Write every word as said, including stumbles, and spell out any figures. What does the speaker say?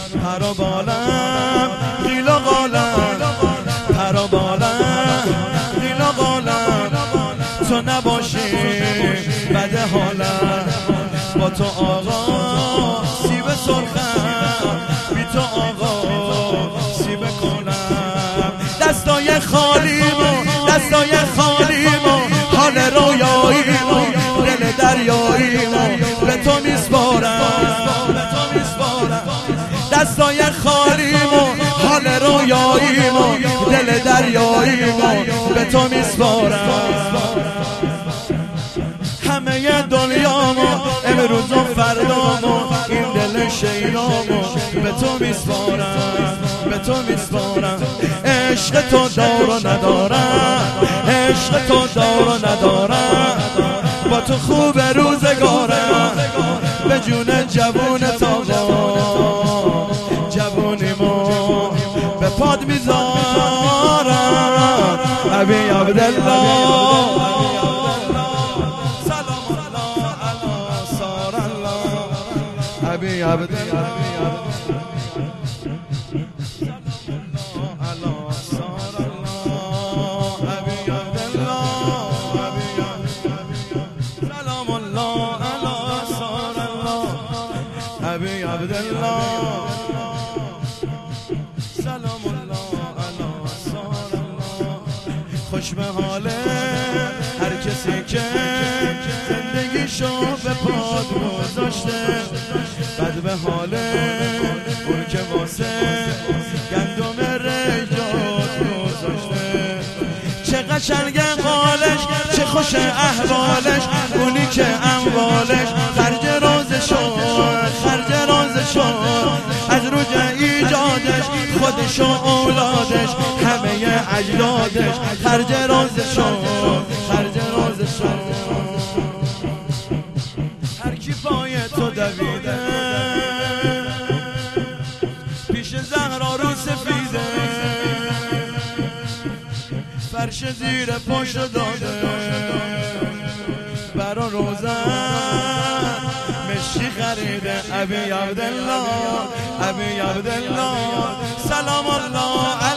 پر و بالم قیل و قالم، پر و بالم قیل و قالم، تو نباشی بد حالم، با تو آقا سیب سرخم، بی تو آقا سیب کلم. دستای خالیمو دستای خالیمو حال رویاییمو دل دریاییمو به تو میسپارم، دستای خالیمو حال رویاییمو دل دریاییمو به تو میسپارم. همه دنیامو امروز و فردامو این دل شیدامو به تو میسپارم، به تو میسپارم. عشق تو دار و ندارم، عشق تو دار و ندارم، با تو خوب روزگارم، به جون جوونت آقا جوونیمو به پاد میذارم. ابی عبدالله سلام الله علی سار الله، ابی عبدالله ابی عبدالله سلام الله علی سار الله. خوش به حال هر کسی که زندگیشو به پاد گذاشته، بد به حال اون که واسه گندم ریجات گذاشته. چه قشنگه قالش، چه خوش احوالش، اونی که اموالش خرج رازشو خرج رازشو از روی ایجادش، خودش و اولادش همه اجدادش خرج رازشو خرج رازشو. هر کی پای تو دویده پیش زهرا رو سفیده، فرش زیر پشت داده برا روزن مشکی خریده. ابی عبدالله ابی عبدالله سلام الله